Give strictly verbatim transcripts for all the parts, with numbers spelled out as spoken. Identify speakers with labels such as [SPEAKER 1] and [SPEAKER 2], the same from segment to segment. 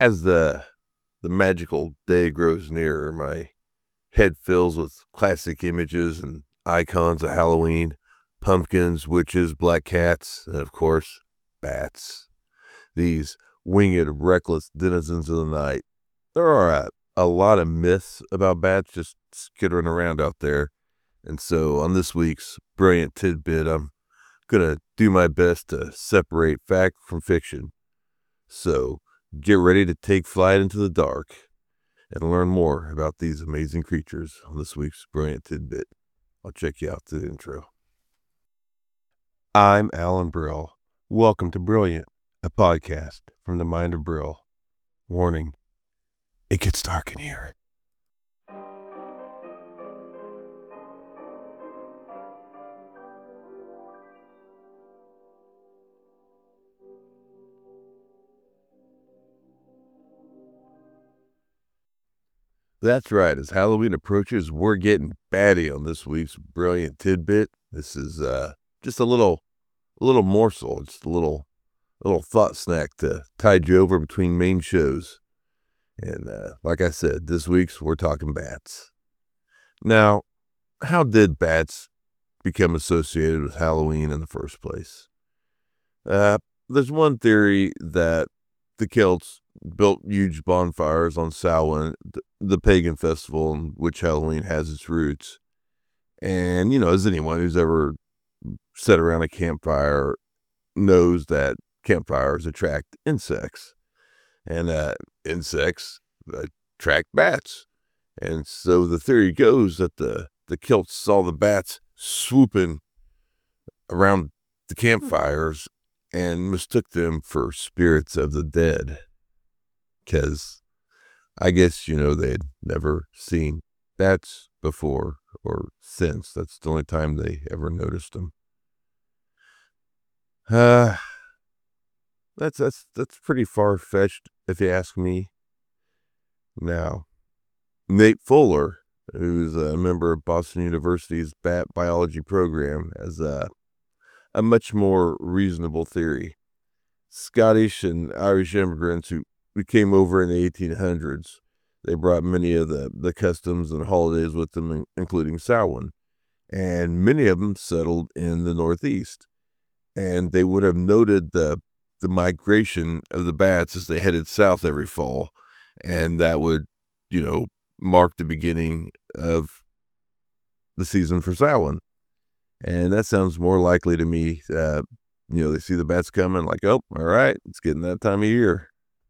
[SPEAKER 1] As the the magical day grows nearer, my head fills with classic images and icons of Halloween, pumpkins, witches, black cats, and of course, bats. These winged, reckless denizens of the night. There are a, a lot of myths about bats just skittering around out there. And so on this week's Brilliant Tidbit, I'm going to do my best to separate fact from fiction. So get ready to take flight into the dark and learn more about these amazing creatures on this week's Brilliant Tidbit. I'll check you out to the intro. I'm Alan Brill. Welcome to Brilliant, a podcast from the mind of Brill. Warning, it gets dark in here. That's right. As Halloween approaches, we're getting batty on this week's Brilliant Tidbit. This is uh, just a little, a little morsel, just a little, a little thought snack to tide you over between main shows. And uh, like I said, this week's we're talking bats. Now, how did bats become associated with Halloween in the first place? Uh, there's one theory that the Celts built huge bonfires on Samhain, the pagan festival in which Halloween has its roots. And, you know, as anyone who's ever sat around a campfire knows that campfires attract insects. And uh, insects attract bats. And so the theory goes that the, the Celts saw the bats swooping around the campfires and mistook them for spirits of the dead. Because I guess, you know, they'd never seen bats before or since. That's the only time they ever noticed them. Uh, that's, that's, that's pretty far-fetched, if you ask me. Now, Nate Fuller, who's a member of Boston University's bat biology program, has a, a much more reasonable theory. Scottish and Irish immigrants who we came over in the eighteen hundreds. They brought many of the, the customs and holidays with them, including Samhain. And many of them settled in the Northeast. And they would have noted the, the migration of the bats as they headed south every fall. And that would, you know, mark the beginning of the season for Samhain. And that sounds more likely to me. Uh, you know, they see the bats coming like, oh, all right, it's getting that time of year.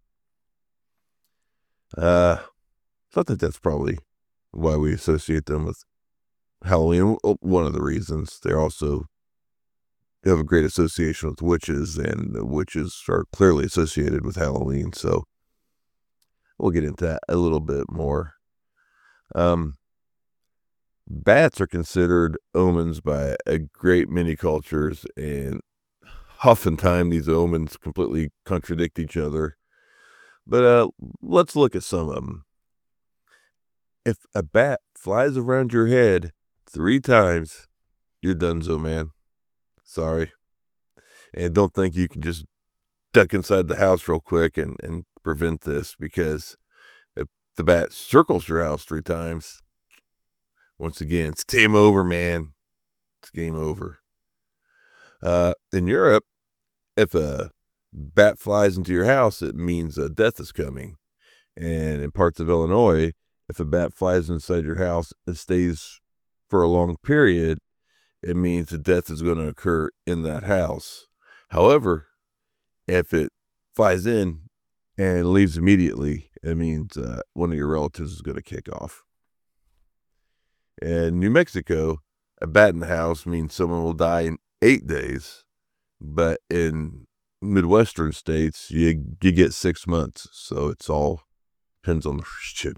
[SPEAKER 1] Uh, so I think that's probably why we associate them with Halloween. One of the reasons. They're also they have a great association with witches, and the witches are clearly associated with Halloween. So we'll get into that a little bit more. Um, bats are considered omens by a great many cultures, and oftentimes these omens completely contradict each other. But uh, let's look at some of them. If a bat flies around your head three times, you're donezo, man. Sorry. And don't think you can just duck inside the house real quick and, and prevent this, because if the bat circles your house three times, once again, it's game over, man. It's game over. Uh, in Europe, if a bat flies into your house, it means a death is coming. And in parts of Illinois, if a bat flies inside your house and stays for a long period, it means a death is going to occur in that house. However, if it flies in and leaves immediately, it means uh, one of your relatives is going to kick off. In New Mexico, a bat in the house means someone will die in eight days. But in Midwestern states, you you get six months, so it's all depends on the shit.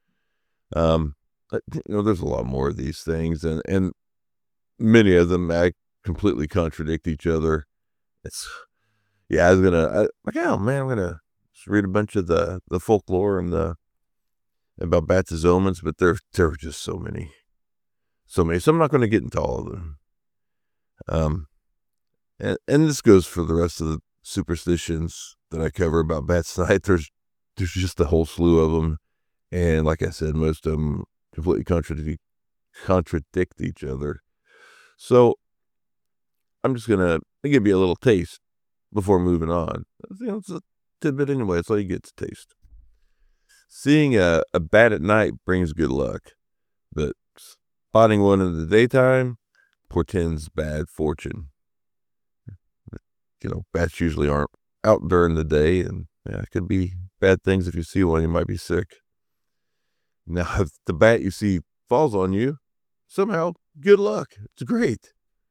[SPEAKER 1] Um, you know, there's a lot more of these things, and and many of them act completely contradict each other. It's yeah, I was gonna I, like, oh man, I'm gonna just read a bunch of the the folklore and the about bats as omens, but there there were just so many, so many. So I'm not going to get into all of them. Um, and and this goes for the rest of the superstitions that I cover about bats tonight. There's there's just a whole slew of them. And like I said, most of them completely contradict, contradict each other. So I'm just going to give you a little taste before moving on. You know, it's a tidbit anyway. It's all you get to taste. Seeing a, a bat at night brings good luck, but spotting one in the daytime portends bad fortune. You know, bats usually aren't out during the day, and yeah, it could be bad things. If you see one, you might be sick. Now, if the bat you see falls on you, somehow, good luck. It's great.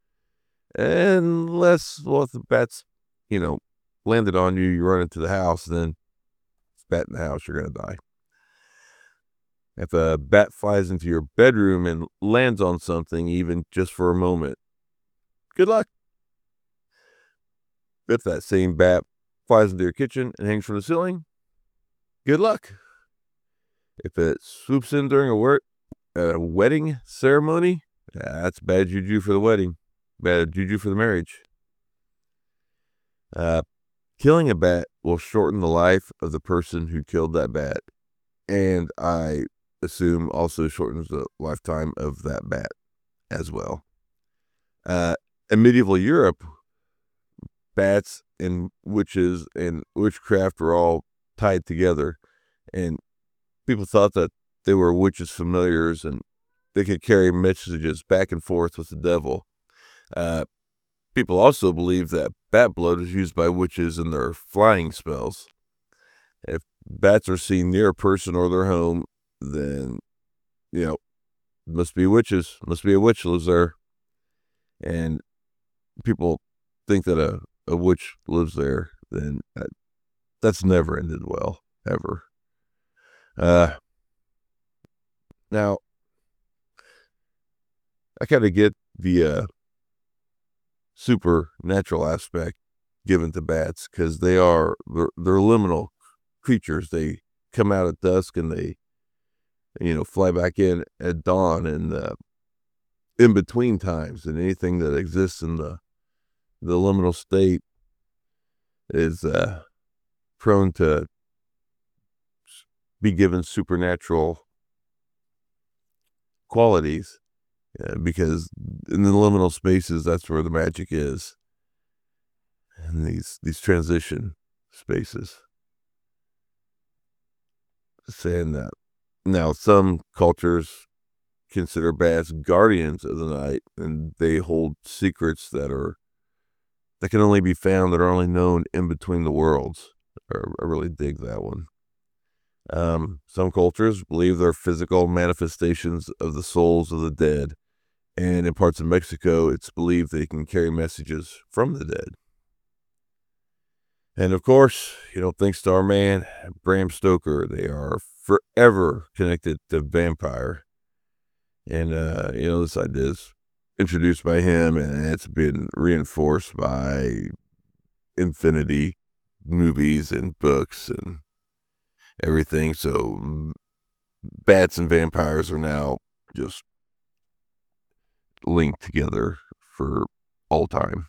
[SPEAKER 1] Unless, well, if the bat's, you know, landed on you, you run into the house, then it's a bat in the house, you're going to die. If a bat flies into your bedroom and lands on something, even just for a moment, good luck. If that same bat flies into your kitchen and hangs from the ceiling, good luck. If it swoops in during a, wor- a wedding ceremony, that's bad juju for the wedding, bad juju for the marriage. Uh, killing a bat will shorten the life of the person who killed that bat, and I assume also shortens the lifetime of that bat as well. Uh, in medieval Europe, bats and witches and witchcraft were all tied together, and people thought that they were witches' familiars and they could carry messages back and forth with the devil. Uh, people also believe that bat blood is used by witches in their flying spells. If bats are seen near a person or their home, then, you know, must be witches, must be a witch lives there. And people think that a, a witch lives there, then that, that's never ended well, ever. Uh, now, I kind of get the uh, supernatural aspect given to bats, because they are, they're, they're liminal creatures. They come out at dusk and they, you know, fly back in at dawn, and uh, in between times, and anything that exists in the the liminal state is uh, prone to be given supernatural qualities, uh, because in the liminal spaces, that's where the magic is, and these these transition spaces. Saying that, now some cultures consider bats guardians of the night, and they hold secrets that are that can only be found, that are only known in between the worlds. I, I really dig that one. Um, some cultures believe they're physical manifestations of the souls of the dead, and in parts of Mexico, it's believed they can carry messages from the dead. And of course, you know, thanks to our man, Bram Stoker, they are forever connected to vampire. And, uh, you know, this idea is introduced by him, and it's been reinforced by infinity movies and books and everything. So bats and vampires are now just linked together for all time.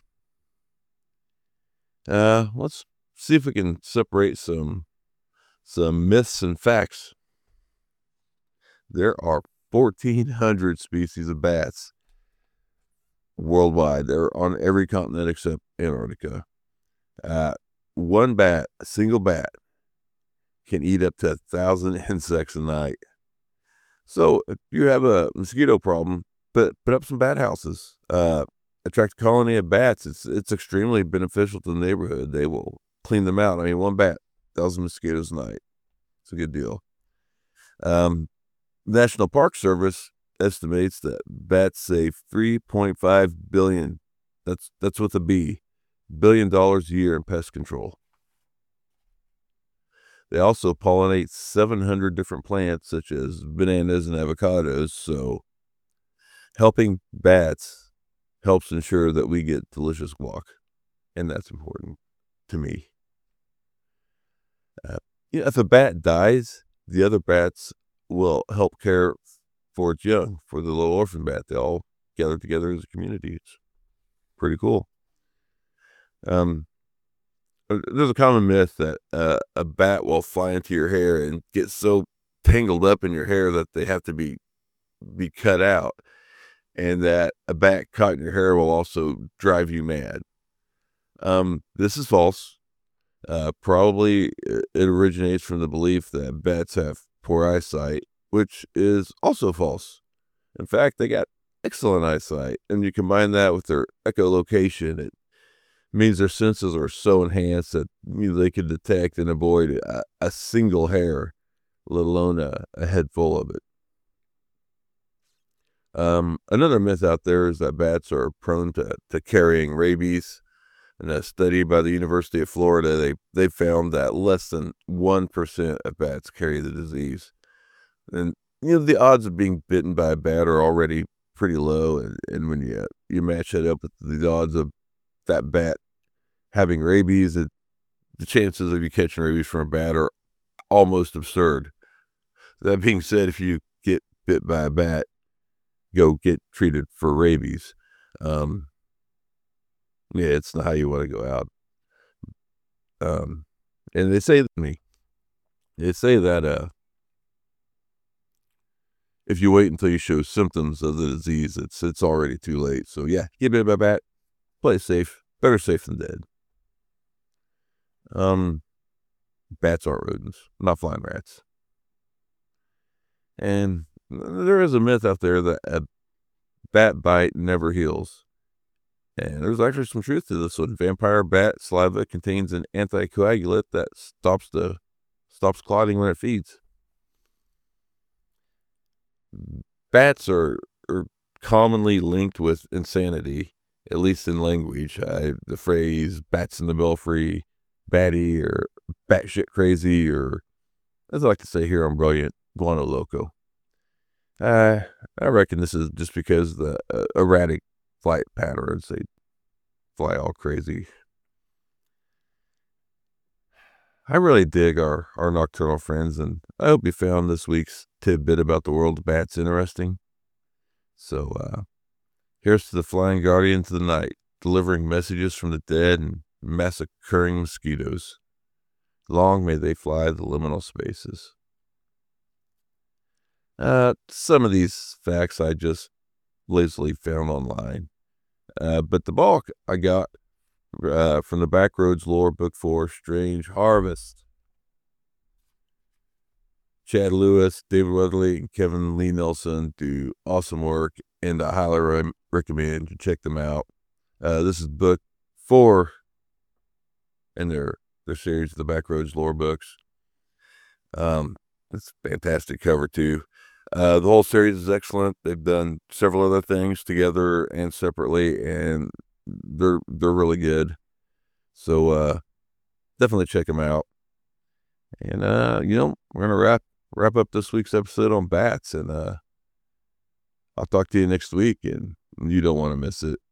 [SPEAKER 1] Uh, let's see if we can separate some some myths and facts. There are fourteen hundred species of bats worldwide. They're on every continent except Antarctica. Uh, one bat, a single bat, can eat up to a thousand insects a night. So if you have a mosquito problem, put put up some bat houses. Uh, attract a colony of bats. It's it's extremely beneficial to the neighborhood. They will clean them out. I mean, one bat, thousand mosquitoes a night. It's a good deal. Um, National Park Service estimates that bats save three point five billion. That's that's with a B, billion dollars a year in pest control. They also pollinate seven hundred different plants, such as bananas and avocados. So helping bats helps ensure that we get delicious guac, and that's important to me. Uh, you know, if a bat dies, the other bats will help care for its young, for the little orphan bat. They all gather together as a community. It's pretty cool. Um, uh, there's a common myth that uh, a bat will fly into your hair and get so tangled up in your hair that they have to be be cut out, and that a bat caught in your hair will also drive you mad. Um, this is false. Uh, probably uh, it originates from the belief that bats have poor eyesight, which is also false. In fact, they got excellent eyesight, and you combine that with their echolocation, it means their senses are so enhanced that, you know, they can detect and avoid a, a single hair, let alone a, a head full of it. Um, another myth out there is that bats are prone to, to carrying rabies. In a study by the University of Florida, they, they found that less than one percent of bats carry the disease. And, you know, the odds of being bitten by a bat are already pretty low. And, and when you, you match that up with the odds of that bat having rabies, it, the chances of you catching rabies from a bat are almost absurd. That being said, if you get bit by a bat, go get treated for rabies. Um, yeah, it's not how you want to go out. Um, and they say to me, they say that uh, if you wait until you show symptoms of the disease, it's it's already too late. So yeah, get bit by a bat, play it safe. Better safe than dead. Um, bats are rodents, not flying rats. And there is a myth out there that a bat bite never heals. And there's actually some truth to this one. Vampire bat saliva contains an anticoagulant that stops the stops clotting when it feeds. Bats are, are commonly linked with insanity, at least in language. I, the phrase "bats in the belfry," "batty," or "batshit crazy," or, as I like to say here, I'm brilliant, guano loco. Uh, I reckon this is just because of the uh, erratic flight patterns. They fly all crazy. I really dig our, our nocturnal friends, and I hope you found this week's tidbit about the world of bats interesting. So, uh, here's to the flying guardians of the night, delivering messages from the dead and massacring mosquitoes. Long may they fly the liminal spaces. Uh, some of these facts I just lazily found online. Uh, but the bulk I got uh, from the Backroads Lore, Book four, Strange Harvest. Chad Lewis, David Weatherly, and Kevin Lee Nelson do awesome work, and I highly re- recommend you check them out. Uh, this is book four in their, their series, the Backroads Lore books. Um, it's a fantastic cover, too. Uh, the whole series is excellent. They've done several other things together and separately, and they're they're really good. So uh, definitely check them out. And uh, you know, we're gonna wrap wrap up this week's episode on bats, and uh, I'll talk to you next week, and you don't want to miss it.